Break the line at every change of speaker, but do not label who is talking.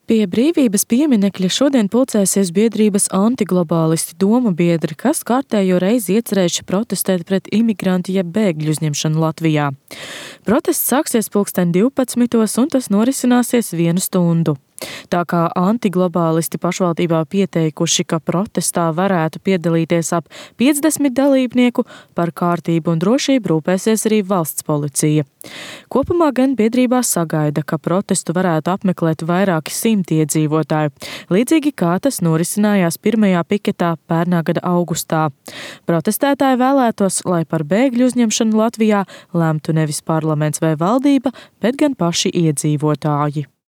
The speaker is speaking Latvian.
Pie brīvības pieminekļa šodien pulcēsies biedrības antiglobālisti domu biedri, kas kārtējo reizi iecerējuši protestēt pret imigrantu jeb bēgļu uzņemšanu Latvijā. Protests sāksies 12. un tas norisināsies 1 stundu. Tā kā antiglobālisti pašvaldībā pieteikuši, ka protestā varētu piedalīties ap 50 dalībnieku, par kārtību un drošību rūpēsies arī valsts policija. Kopumā gan biedrībā sagaida, ka protestu varētu apmeklēt vairāki 100 iedzīvotāju, līdzīgi kā tas norisinājās pirmajā piketā pērnā gada augustā. Protestētāji vēlētos, lai par bēgļu uzņemšanu Latvijā lemtu nevis parlaments vai valdība, bet gan paši iedzīvotāji.